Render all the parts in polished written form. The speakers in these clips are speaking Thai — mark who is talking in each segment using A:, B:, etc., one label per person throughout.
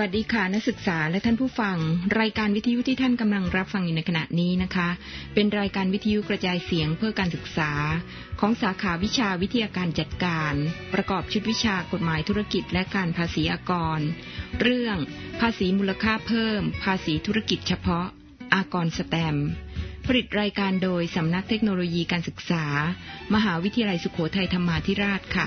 A: วัสดีค่ะนักศึกษาและท่านผู้ฟังรายการวิทยุที่ท่านกำลังรับฟังอยู่ในขณะนี้นะคะเป็นรายการวิทยุกระจายเสียงเพื่อการศึกษาของสาขาวิชาวิทยาการจัดการประกอบชุดวิชากฎหมายธุรกิจและการภาษีอากรเรื่องภาษีมูลค่าเพิ่มภาษีธุรกิจเฉพาะอากรสแตมป์ผลิตรายการโดยสำนักเทคโนโลยีการศึกษามหาวิทยาลัยสุโขทัยธรรมาธิราชค่ะ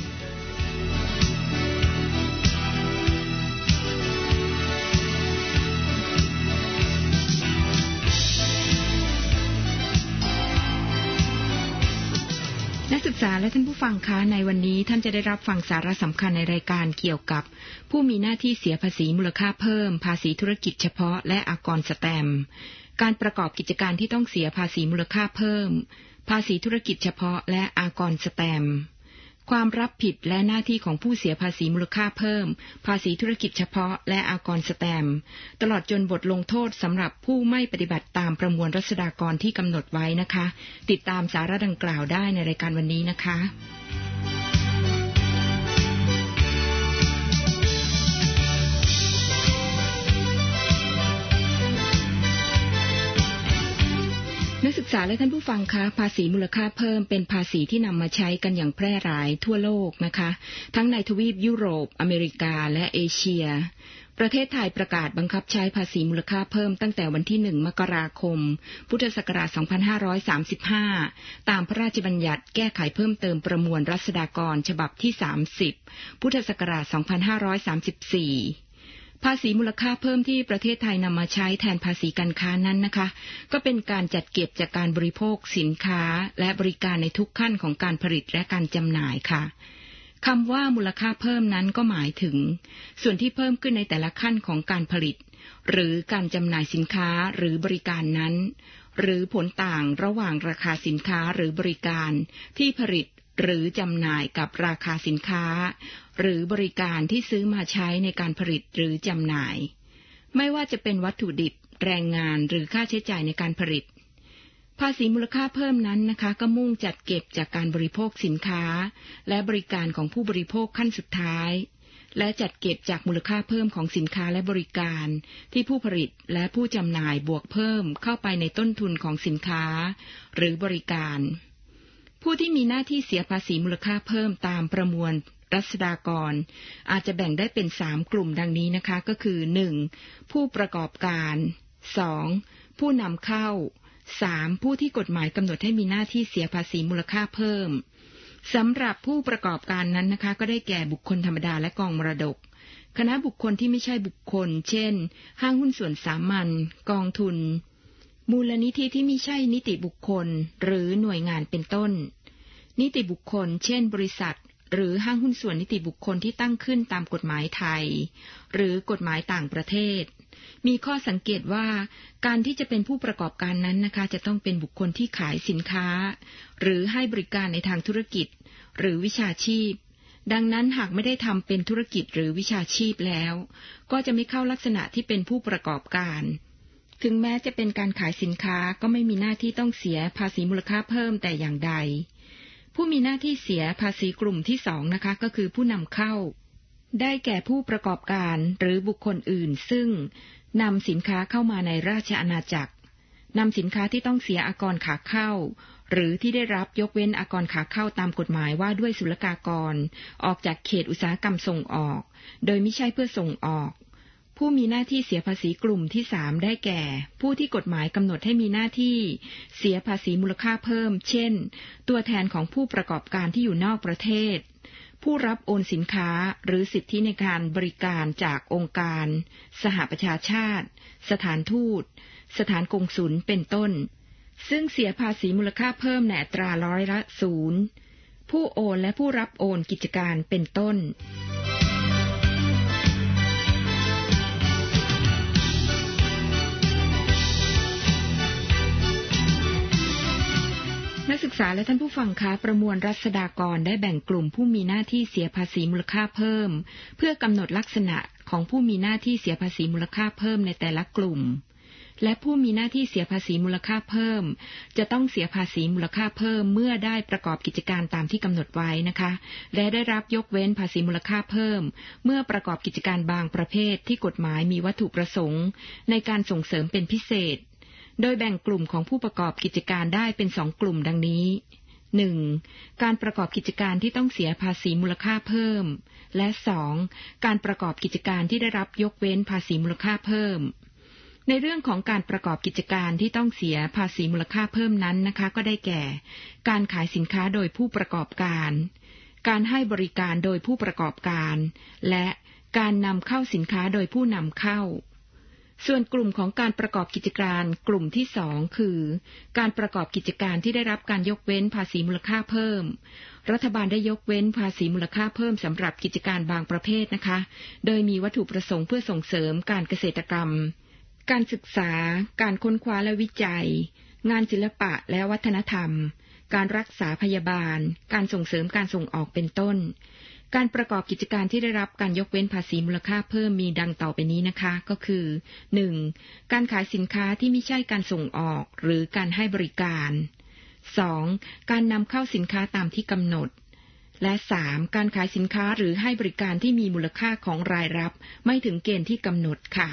A: นักศึกษาและท่านผู้ฟังคะในวันนี้ท่านจะได้รับฟังสาระสำคัญในรายการเกี่ยวกับผู้มีหน้าที่เสียภาษีมูลค่าเพิ่มภาษีธุรกิจเฉพาะและอากรสแตมป์การประกอบกิจการที่ต้องเสียภาษีมูลค่าเพิ่มภาษีธุรกิจเฉพาะและอากรสแตมป์ความรับผิดและหน้าที่ของผู้เสียภาษีมูลค่าเพิ่มภาษีธุรกิจเฉพาะและอากรสแตมป์ตลอดจนบทลงโทษสำหรับผู้ไม่ปฏิบัติตามประมวลรัษฎากรที่กำหนดไว้นะคะติดตามสาระดังกล่าวได้ในรายการวันนี้นะคะนักศึกษาและท่านผู้ฟังคะภาษีมูลค่าเพิ่มเป็นภาษีที่นำมาใช้กันอย่างแพร่หลายทั่วโลกนะคะทั้งในทวีปยุโรปอเมริกาและเอเชียประเทศไทยประกาศบังคับใช้ภาษีมูลค่าเพิ่มตั้งแต่วันที่1 มกราคมพุทธศักราช 2535 ตามพระราชบัญญัติแก้ไขเพิ่มเติมประมวลรัษฎากรฉบับที่ 30 พุทธศักราช 2534ภาษีมูลค่าเพิ่มที่ประเทศไทยนำมาใช้แทนภาษีการค้านั้นนะคะก็เป็นการจัดเก็บจากการบริโภคสินค้าและบริการในทุกขั้นของการผลิตและการจำหน่ายค่ะคำว่ามูลค่าเพิ่มนั้นก็หมายถึงส่วนที่เพิ่มขึ้นในแต่ละขั้นของการผลิตหรือการจำหน่ายสินค้าหรือบริการนั้นหรือผลต่างระหว่างราคาสินค้าหรือบริการที่ผลิตหรือจำหน่ายกับราคาสินค้าหรือบริการที่ซื้อมาใช้ในการผลิตหรือจำหน่ายไม่ว่าจะเป็นวัตถุดิบแรงงานหรือค่าใช้จ่ายในการผลิตภาษีมูลค่าเพิ่มนั้นนะคะก็มุ่งจัดเก็บจากการบริโภคสินค้าและบริการของผู้บริโภคขั้นสุดท้ายและจัดเก็บจากมูลค่าเพิ่มของสินค้าและบริการที่ผู้ผลิตและผู้จำหน่ายบวกเพิ่มเข้าไปในต้นทุนของสินค้าหรือบริการผู้ที่มีหน้าที่เสียภาษีมูลค่าเพิ่มตามประมวลรัษฎากรอาจจะแบ่งได้เป็น3กลุ่มดังนี้นะคะก็คือ 1. ผู้ประกอบการ 2. ผู้นำเข้า 3. ผู้ที่กฎหมายกำหนดให้มีหน้าที่เสียภาษีมูลค่าเพิ่มสำหรับผู้ประกอบการนั้นนะคะก็ได้แก่บุคคลธรรมดาและกองมรดกคณะบุคคลที่ไม่ใช่บุคคลเช่นห้างหุ้นส่วนสามัญกองทุนมูลนิธิที่ไม่ใช่นิติบุคคลหรือหน่วยงานเป็นต้นนิติบุคคลเช่นบริษัทหรือห้างหุ้นส่วนนิติบุคคลที่ตั้งขึ้นตามกฎหมายไทยหรือกฎหมายต่างประเทศมีข้อสังเกตว่าการที่จะเป็นผู้ประกอบการนั้นนะคะจะต้องเป็นบุคคลที่ขายสินค้าหรือให้บริการในทางธุรกิจหรือวิชาชีพดังนั้นหากไม่ได้ทำเป็นธุรกิจหรือวิชาชีพแล้วก็จะไม่เข้าลักษณะที่เป็นผู้ประกอบการถึงแม้จะเป็นการขายสินค้าก็ไม่มีหน้าที่ต้องเสียภาษีมูลค่าเพิ่มแต่อย่างใดผู้มีหน้าที่เสียภาษีกลุ่มที่2นะคะก็คือผู้นำเข้าได้แก่ผู้ประกอบการหรือบุคคลอื่นซึ่งนำสินค้าเข้ามาในราชอาณาจักรนำสินค้าที่ต้องเสียอากรขาเข้าหรือที่ได้รับยกเว้นอากรขาเข้าตามกฎหมายว่าด้วยศุลกากรออกจากเขตอุตสาหกรรมส่งออกโดยไม่ใช่เพื่อส่งออกผู้มีหน้าที่เสียภาษีกลุ่มที่3ได้แก่ผู้ที่กฎหมายกำหนดให้มีหน้าที่เสียภาษีมูลค่าเพิ่มเช่นตัวแทนของผู้ประกอบการที่อยู่นอกประเทศผู้รับโอนสินค้าหรือสิทธิในการบริการจากองค์การสหประชาชาติสถานทูตสถานกงสุลเป็นต้นซึ่งเสียภาษีมูลค่าเพิ่มในอัตรา0%ผู้โอนและผู้รับโอนกิจการเป็นต้นนักศึกษาและท่านผู้ฟังคะประมวลรัษฎากรได้แบ่งกลุ่มผู้มีหน้าที่เสียภาษีมูลค่าเพิ่มเพื่อกำหนดลักษณะของผู้มีหน้าที่เสียภาษีมูลค่าเพิ่มในแต่ละกลุ่มและผู้มีหน้าที่เสียภาษีมูลค่าเพิ่มจะต้องเสียภาษีมูลค่าเพิ่มเมื่อได้ประกอบกิจการตามที่กำหนดไว้นะคะและได้รับยกเว้นภาษีมูลค่าเพิ่มเมื่อประกอบกิจการบางประเภทที่กฎหมายมีวัตถุประสงค์ในการส่งเสริมเป็นพิเศษโดยแบ่งกลุ่มของผู้ประกอบกิจการได้เป็น2 กลุ่มดังนี้ 1. การประกอบกิจการที่ต้องเสียภาษีมูลค่าเพิ่มและ 2. การประกอบกิจการที่ได้รับยกเว้นภาษีมูลค่าเพิ่มในเรื่องของการประกอบกิจการที่ต้องเสียภาษีมูลค่าเพิ่มนั้นนะคะก็ได้แก่การขายสินค้าโดยผู้ประกอบการการให้บริการโดยผู้ประกอบการและการนำเข้าสินค้าโดยผู้นำเข้าส่วนกลุ่มของการประกอบกิจการกลุ่มที่2คือการประกอบกิจการที่ได้รับการยกเว้นภาษีมูลค่าเพิ่มรัฐบาลได้ยกเว้นภาษีมูลค่าเพิ่มสำหรับกิจการบางประเภทนะคะโดยมีวัตถุประสงค์เพื่อส่งเสริมการเกษตรกรรมการศึกษาการค้นคว้าและวิจัยงานศิลปะและวัฒนธรรมการรักษาพยาบาลการส่งเสริมการส่งออกเป็นต้นการประกอบกิจการที่ได้รับการยกเว้นภาษีมูลค่าเพิ่มมีดังต่อไปนี้นะคะก็คือ 1. การขายสินค้าที่ไม่ใช่การส่งออกหรือการให้บริการ 2. การนำเข้าสินค้าตามที่กำหนดและ 3. การขายสินค้าหรือให้บริการที่มีมูลค่าของรายรับไม่ถึงเกณฑ์ที่กำหนดค่ะ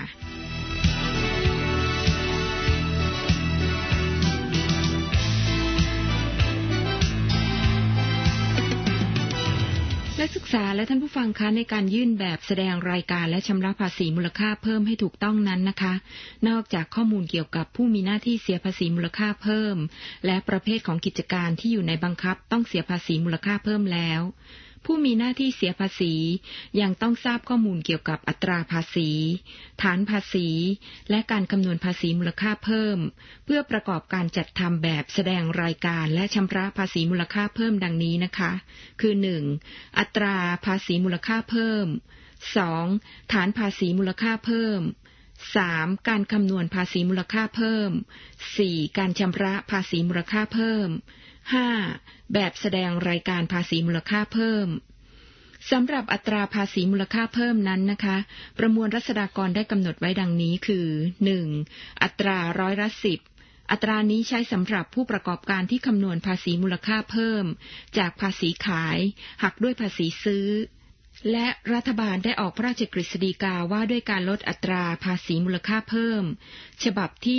A: และศึกษาและท่านผู้ฟังคะในการยื่นแบบแสดงรายการและชำระภาษีมูลค่าเพิ่มให้ถูกต้องนั้นนะคะนอกจากข้อมูลเกี่ยวกับผู้มีหน้าที่เสียภาษีมูลค่าเพิ่มและประเภทของกิจการที่อยู่ในบังคับต้องเสียภาษีมูลค่าเพิ่มแล้วผู้มีหน้าที่เสียภาษียังต้องทราบข้อมูลเกี่ยวกับอัตราภาษีฐานภาษีและการคำนวณภาษีมูลค่าเพิ่มเพื่อประกอบการจัดทำแบบแสดงรายการและชำระภาษีมูลค่าเพิ่มดังนี้นะคะคือ 1. อัตราภาษีมูลค่าเพิ่ม 2. ฐานภาษีมูลค่าเพิ่ม 3. การคำนวณภาษีมูลค่าเพิ่ม 4. การชำระภาษีมูลค่าเพิ่ม 5. แบบแสดงรายการภาษีมูลค่าเพิ่มสำหรับอัตราภาษีมูลค่าเพิ่มนั้นนะคะประมวลรัษฎากรได้กำหนดไว้ดังนี้คือ 1. อัตรา10%อัตรานี้ใช้สำหรับผู้ประกอบการที่คำนวณภาษีมูลค่าเพิ่มจากภาษีขายหักด้วยภาษีซื้อและรัฐบาลได้ออกพระราชกฤษฎีกาว่าด้วยการลดอัตราภาษีมูลค่าเพิ่มฉบับที่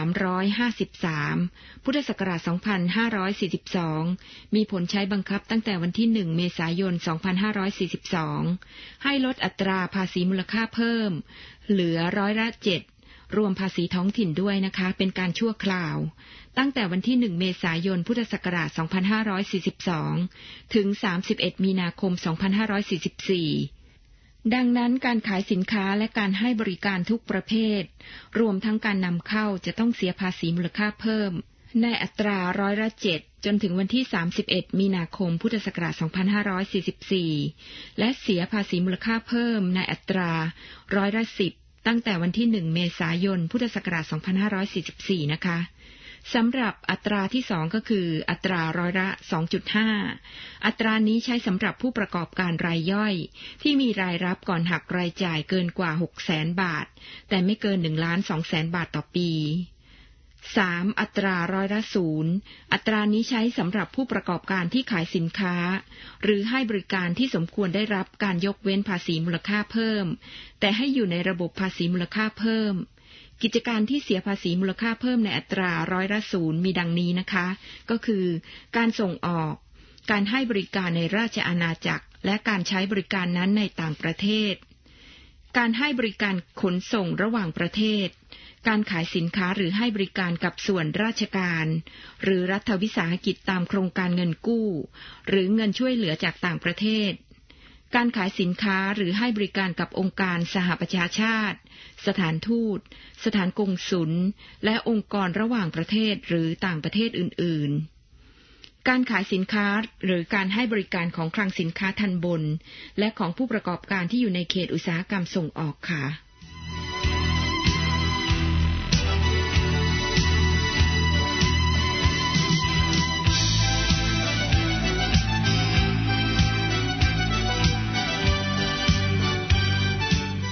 A: 353พุทธศักราช2542มีผลใช้บังคับตั้งแต่วันที่1เมษายน2542ให้ลดอัตราภาษีมูลค่าเพิ่มเหลือ7%รวมภาษีท้องถิ่นด้วยนะคะเป็นการชั่วคราวตั้งแต่วันที่1เมษายนพุทธศักราช2542ถึง31มีนาคม2544ดังนั้นการขายสินค้าและการให้บริการทุกประเภทรวมทั้งการนำเข้าจะต้องเสียภาษีมูลค่าเพิ่มในอัตรา7%จนถึงวันที่31มีนาคมพุทธศักราช2544และเสียภาษีมูลค่าเพิ่มในอัตรา10%ตั้งแต่วันที่1เมษายนพุทธศักราช2544นะคะสำหรับอัตราที่2ก็คืออัตรา2.5%อัตรานี้ใช้สำหรับผู้ประกอบการรายย่อยที่มีรายรับก่อนหักรายจ่ายเกินกว่า 600,000 บาทแต่ไม่เกิน 1,200,000 บาทต่อปี 3. อัตรา0%อัตรานี้ใช้สำหรับผู้ประกอบการที่ขายสินค้าหรือให้บริการที่สมควรได้รับการยกเว้นภาษีมูลค่าเพิ่มแต่ให้อยู่ในระบบภาษีมูลค่าเพิ่มกิจการที่เสียภาษีมูลค่าเพิ่มในอัตรา0%มีดังนี้นะคะก็คือการส่งออกการให้บริการในราชอาณาจักรและการใช้บริการนั้นในต่างประเทศการให้บริการขนส่งระหว่างประเทศการขายสินค้าหรือให้บริการกับส่วนราชการหรือรัฐวิสาหกิจตามโครงการเงินกู้หรือเงินช่วยเหลือจากต่างประเทศการขายสินค้าหรือให้บริการกับองค์การสหประชาชาติสถานทูตสถานกงสุลและองค์กรระหว่างประเทศหรือต่างประเทศอื่นๆการขายสินค้าหรือการให้บริการของคลังสินค้าทัณฑ์บนและของผู้ประกอบการที่อยู่ในเขตอุตสาหกรรมส่งออกค่ะนักศึ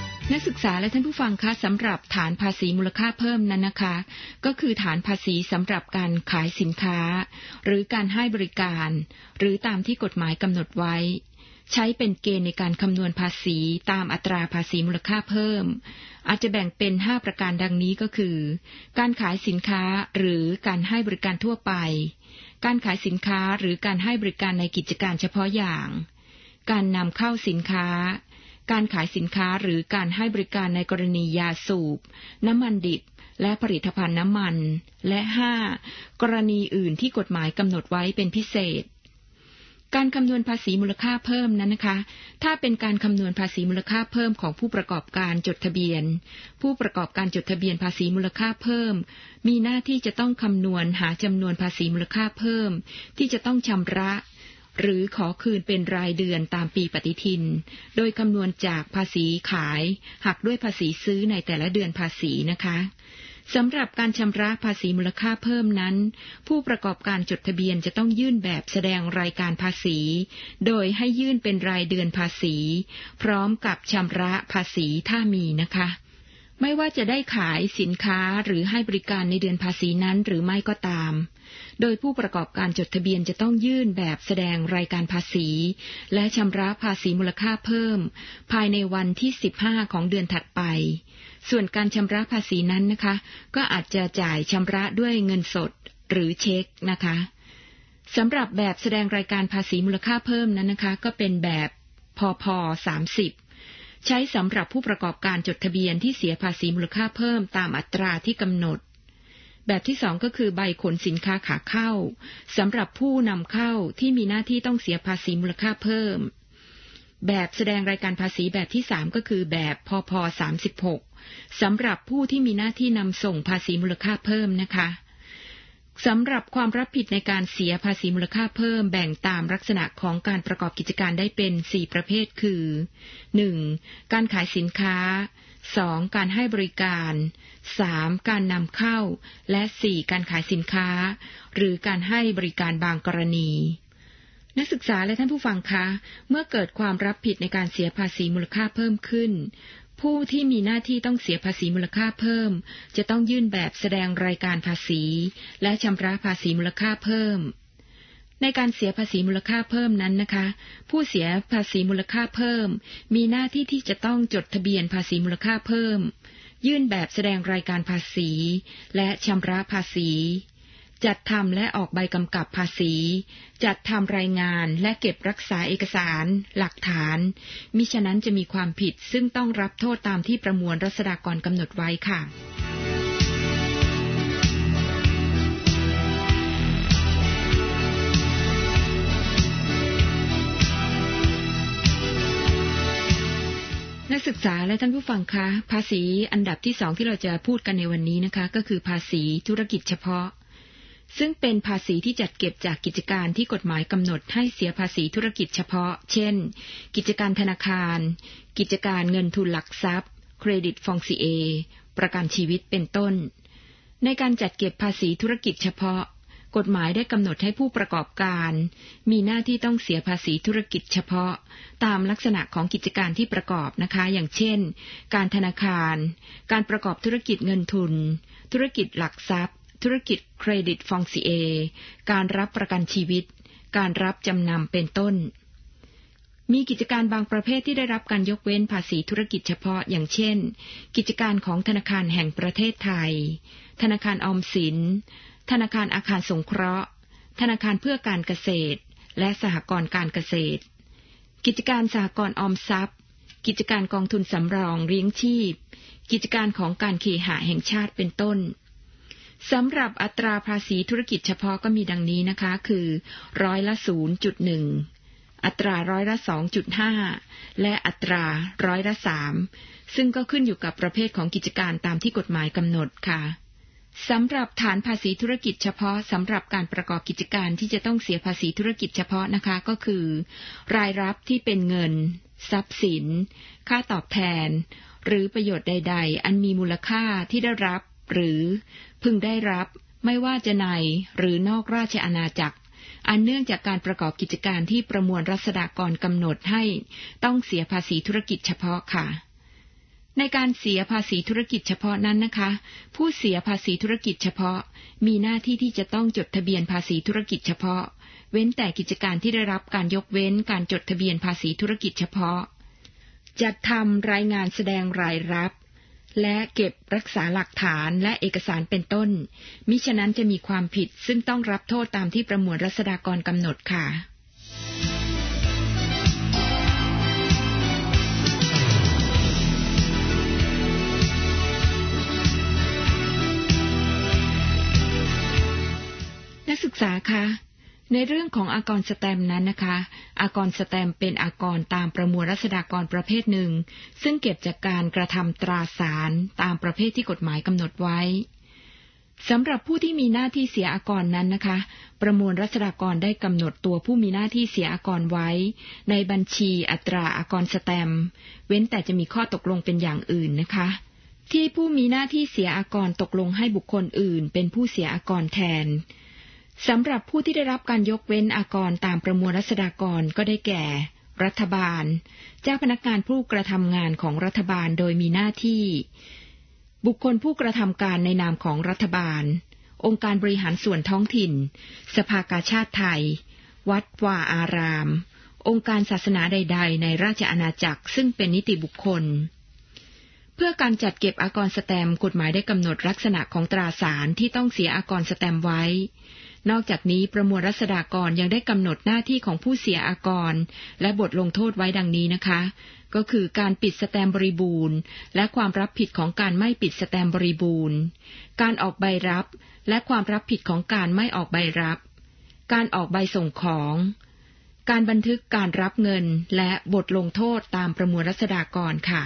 A: ศึกษาและท่านผู้ฟังคะสำหรับฐานภาษีมูลค่าเพิ่มนั้นนะคะก็คือฐานภาษีสำหรับการขายสินค้าหรือการให้บริการหรือตามที่กฎหมายกำหนดไว้ใช้เป็นเกณฑ์ในการคำนวณภาษีตามอัตราภาษีมูลค่าเพิ่มอาจจะแบ่งเป็น5ประการดังนี้ก็คือการขายสินค้าหรือการให้บริการทั่วไปการขายสินค้าหรือการให้บริการในกิจการเฉพาะอย่างการนำเข้าสินค้าการขายสินค้าหรือการให้บริการในกรณียาสูบน้ำมันดิบและผลิตภัณฑ์น้ำมันและ5กรณีอื่นที่กฎหมายกำหนดไว้เป็นพิเศษการคำนวณภาษีมูลค่าเพิ่มนั้นนะคะถ้าเป็นการคำนวณภาษีมูลค่าเพิ่มของผู้ประกอบการจดทะเบียนผู้ประกอบการจดทะเบียนภาษีมูลค่าเพิ่มมีหน้าที่จะต้องคำนวณหาจำนวนภาษีมูลค่าเพิ่มที่จะต้องชำระหรือขอคืนเป็นรายเดือนตามปีปฏิทินโดยคำนวณจากภาษีขายหักด้วยภาษีซื้อในแต่ละเดือนภาษีนะคะสำหรับการชำระภาษีมูลค่าเพิ่มนั้นผู้ประกอบการจดทะเบียนจะต้องยื่นแบบแสดงรายการภาษีโดยให้ยื่นเป็นรายเดือนภาษีพร้อมกับชำระภาษีถ้ามีนะคะไม่ว่าจะได้ขายสินค้าหรือให้บริการในเดือนภาษีนั้นหรือไม่ก็ตามโดยผู้ประกอบการจดทะเบียนจะต้องยื่นแบบแสดงรายการภาษีและชำระภาษีมูลค่าเพิ่มภายในวันที่15ของเดือนถัดไปส่วนการชำระภาษีนั้นนะคะก็อาจจะจ่ายชำระด้วยเงินสดหรือเช็คนะคะสำหรับแบบแสดงรายการภาษีมูลค่าเพิ่มนั้นนะคะก็เป็นแบบพพ30ใช้สำหรับผู้ประกอบการจดทะเบียนที่เสียภาษีมูลค่าเพิ่มตามอัตราที่กำหนดแบบที่2ก็คือใบขนสินค้าขาเข้าสำหรับผู้นำเข้าที่มีหน้าที่ต้องเสียภาษีมูลค่าเพิ่มแบบแสดงรายการภาษีแบบที่3ก็คือแบบพพ36สำหรับผู้ที่มีหน้าที่นำส่งภาษีมูลค่าเพิ่มนะคะสำหรับความรับผิดในการเสียภาษีมูลค่าเพิ่มแบ่งตามลักษณะของการประกอบกิจการได้เป็น4ประเภทคือ 1. การขายสินค้า 2. การให้บริการ 3. การนำเข้าและ 4. การขายสินค้าหรือการให้บริการบางกรณีนักศึกษาและท่านผู้ฟังคะเมื่อเกิดความรับผิดในการเสียภาษีมูลค่าเพิ่มขึ้นผู้ที่มีหน้าที่ต้องเสียภาษีมูลค่าเพิ่มจะต้องยื่นแบบแสดงรายการภาษีและชำระภาษีมูลค่าเพิ่มในการเสียภาษีมูลค่าเพิ่มนั้นนะคะผู้เสียภาษีมูลค่าเพิ่มมีหน้าที่ที่จะต้องจดทะเบียนภาษีมูลค่าเพิ่มยื่นแบบแสดงรายการภาษีและชำระภาษีจัดทำและออกใบกำกับภาษีจัดทำรายงานและเก็บรักษาเอกสารหลักฐานมิฉะนั้นจะมีความผิดซึ่งต้องรับโทษตามที่ประมวลรัษฎากรกำหนดไว้ค่ะนักศึกษาและท่านผู้ฟังคะภาษีอันดับที่2ที่เราจะพูดกันในวันนี้นะคะก็คือภาษีธุรกิจเฉพาะซึ่งเป็นภาษีที่จัดเก็บจากกิจการที่กฎหมายกำหนดให้เสียภาษีธุรกิจเฉพาะเช่นกิจการธนาคารกิจการเงินทุนหลักทรัพย์เครดิตฟองซิเอประกันชีวิตเป็นต้นในการจัดเก็บภาษีธุรกิจเฉพาะกฎหมายได้กำหนดให้ผู้ประกอบการมีหน้าที่ต้องเสียภาษีธุรกิจเฉพาะตามลักษณะของกิจการที่ประกอบนะคะอย่างเช่นการธนาคารการประกอบธุรกิจเงินทุนธุรกิจหลักทรัพย์ธุรกิจเครดิตฟองซิเอการรับประกันชีวิตการรับจำนำเป็นต้นมีกิจการบางประเภทที่ได้รับการยกเว้นภาษีธุรกิจเฉพาะอย่างเช่นกิจการของธนาคารแห่งประเทศไทยธนาคารออมสินธนาคารอาคารสงเคราะห์ธนาคารเพื่อการเกษตรและสหกรณ์การเกษตรกิจการสหกรณ์ออมทรัพย์กิจการกองทุนสำรองเลี้ยงชีพกิจการของการเคหะแห่งชาติเป็นต้นสำหรับอัตราภาษีธุรกิจเฉพาะก็มีดังนี้นะคะคือร้อยละ 0.1 อัตราร้อยละ 2.5 และอัตราร้อยละ 3ซึ่งก็ขึ้นอยู่กับประเภทของกิจการตามที่กฎหมายกำหนดค่ะสำหรับฐานภาษีธุรกิจเฉพาะสำหรับการประกอบกิจการที่จะต้องเสียภาษีธุรกิจเฉพาะนะคะก็คือรายรับที่เป็นเงินทรัพย์สินค่าตอบแทนหรือประโยชน์ใดๆอันมีมูลค่าที่ได้รับหรือพึงได้รับไม่ว่าจะในหรือนอกราชอาณาจักรอันเนื่องจากการประกอบกิจการที่ประมวลรัษฎากรกำหนดให้ต้องเสียภาษีธุรกิจเฉพาะค่ะในการเสียภาษีธุรกิจเฉพาะนั้นนะคะผู้เสียภาษีธุรกิจเฉพาะมีหน้าที่ที่จะต้องจดทะเบียนภาษีธุรกิจเฉพาะเว้นแต่กิจการที่ได้รับการยกเว้นการจดทะเบียนภาษีธุรกิจเฉพาะจัดทำรายงานแสดงรายรับและเก็บรักษาหลักฐานและเอกสารเป็นต้นมิฉะนั้นจะมีความผิดซึ่งต้องรับโทษตามที่ประมวลรัษฎากรกำหนดค่ะนักศึกษาคะในเรื่องของอากรสแตมป์นั้นนะคะอากรสแตมป์เป็นอากรตามประมวลรัษฎากรประเภทหนึ่งซึ่งเก็บจากการกระทำตราสารตามประเภทที่กฎหมายกำหนดไว้สำหรับผู้ที่มีหน้าที่เสียอากรนั้นนะคะประมวลรัษฎากรได้กำหนดตัวผู้มีหน้าที่เสียอากรไว้ในบัญชีอัตราอากรสแตมป์เว้นแต่จะมีข้อตกลงเป็นอย่างอื่นนะคะที่ผู้มีหน้าที่เสียอากรตกลงให้บุคคลอื่นเป็นผู้เสียอากรแทนสำหรับผู้ที่ได้รับการยกเว้นอากรตามประมวลรัษฎากรก็ได้แก่รัฐบาลเจ้าพนักงานผู้กระทำงานของรัฐบาลโดยมีหน้าที่บุคคลผู้กระทำการในนามของรัฐบาลองค์การบริหารส่วนท้องถิ่นสภากาชาดไทยวัดวาอารามองค์การศาสนาใดๆในราชอาณาจักรซึ่งเป็นนิติบุคคลเพื่อการจัดเก็บอากรสแตมป์กฎหมายได้กำหนดลักษณะของตราสารที่ต้องเสียอากรสแตมป์ไว้นอกจากนี้ประมวลรัษฎากรยังได้กำหนดหน้าที่ของผู้เสียอากรและบทลงโทษไว้ดังนี้นะคะก็คือการปิดสแตมป์บริบูรณ์และความรับผิดของการไม่ปิดสแตมป์บริบูรณ์การออกใบรับและความรับผิดของการไม่ออกใบรับการออกใบส่งของการบันทึกการรับเงินและบทลงโทษตามประมวลรัษฎากรค่ะ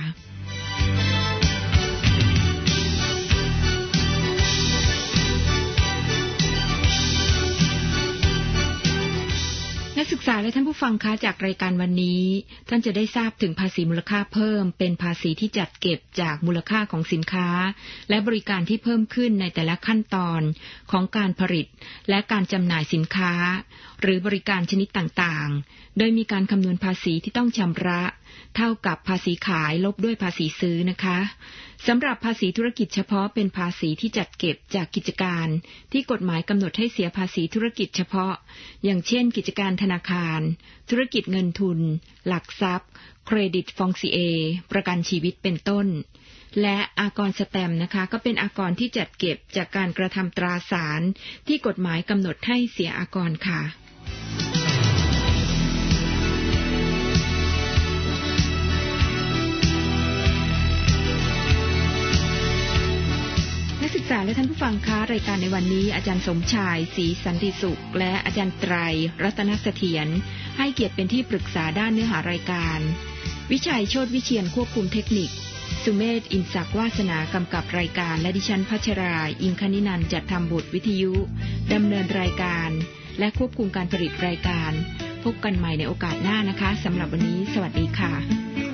A: นักศึกษาและท่านผู้ฟังคะจากรายการวันนี้ท่านจะได้ทราบถึงภาษีมูลค่าเพิ่มเป็นภาษีที่จัดเก็บจากมูลค่าของสินค้าและบริการที่เพิ่มขึ้นในแต่ละขั้นตอนของการผลิตและการจำหน่ายสินค้าหรือบริการชนิดต่างๆโดยมีการคำนวณภาษีที่ต้องชำระเท่ากับภาษีขายลบด้วยภาษีซื้อนะคะสำหรับภาษีธุรกิจเฉพาะเป็นภาษีที่จัดเก็บจากกิจการที่กฎหมายกำหนดให้เสียภาษีธุรกิจเฉพาะอย่างเช่นกิจการธนาคารธุรกิจเงินทุนหลักทรัพย์เครดิตฟองซิเอประกันชีวิตเป็นต้นและอากรสแตมป์นะคะก็เป็นอากรที่จัดเก็บจากการกระทำตราสารที่กฎหมายกำหนดให้เสียอากรค่ะนักศึกษาและท่านผู้ฟังคะรายการในวันนี้อาจารย์สมชายศรีสันติสุขและอาจารย์ไตรรัตนเสถียรให้เกียรติเป็นที่ปรึกษาด้านเนื้อหารายการวิชัยโชติวิเชียรควบคุมเทคนิคสุเมธอินศักดิ์วาสนากำกับรายการและดิฉันพัชราอิงคณินันท์จัดทำบทวิทยุดำเนินรายการและควบคุมการผลิตรายการพบกันใหม่ในโอกาสหน้านะคะสำหรับวันนี้สวัสดีค่ะ